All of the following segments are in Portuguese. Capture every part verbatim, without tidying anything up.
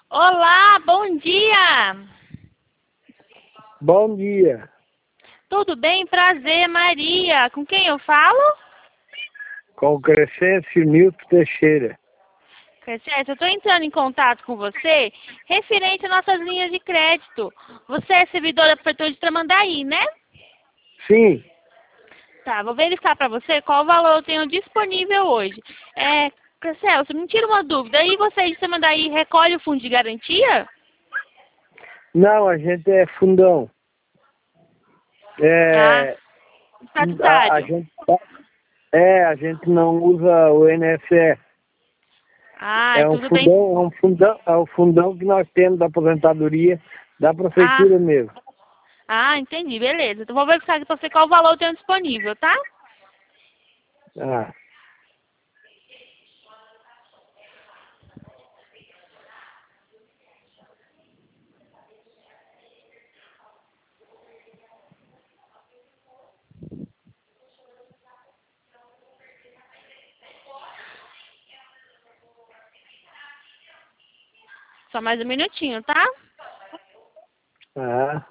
Olá, bom dia! Bom dia. Tudo bem? Prazer, Maria. Com quem eu falo? Com o Crescêncio Nilton Teixeira. Crescente, eu estou entrando em contato com você referente às nossas linhas de crédito. Você é servidora da Prefeitura de Tramandaí, né? Sim. Tá, vou verificar para você qual valor eu tenho disponível hoje. É, Celso, me tira uma dúvida. Aí você de Tramandaí recolhe o fundo de garantia? Não, a gente é fundão. Ah, É, a, a estatutário. gente, é, a gente não usa o I N S S. Ah, É um tudo bem. fundão, é um fundão, é um fundão que nós temos da aposentadoria da Ah, prefeitura mesmo. ah, entendi, beleza. Então vou verificar para você qual valor eu tenho disponível, tá? Ah, Só mais um minutinho, tá? ah,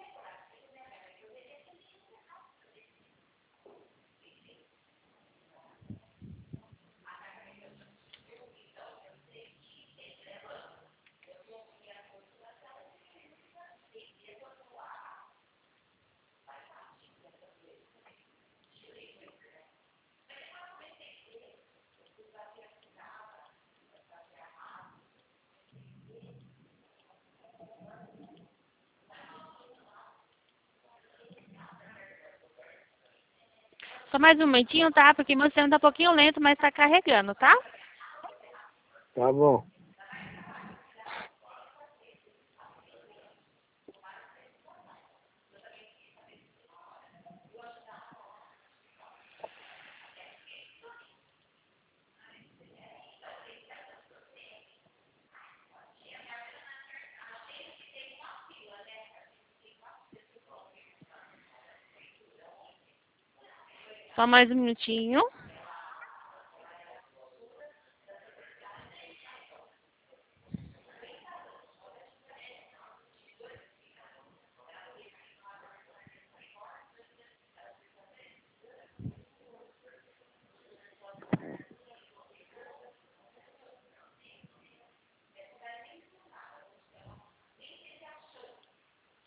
Só mais um momentinho, tá? Porque meu sistema tá um pouquinho lento, mas tá carregando, tá? tá bom. Só mais um minutinho.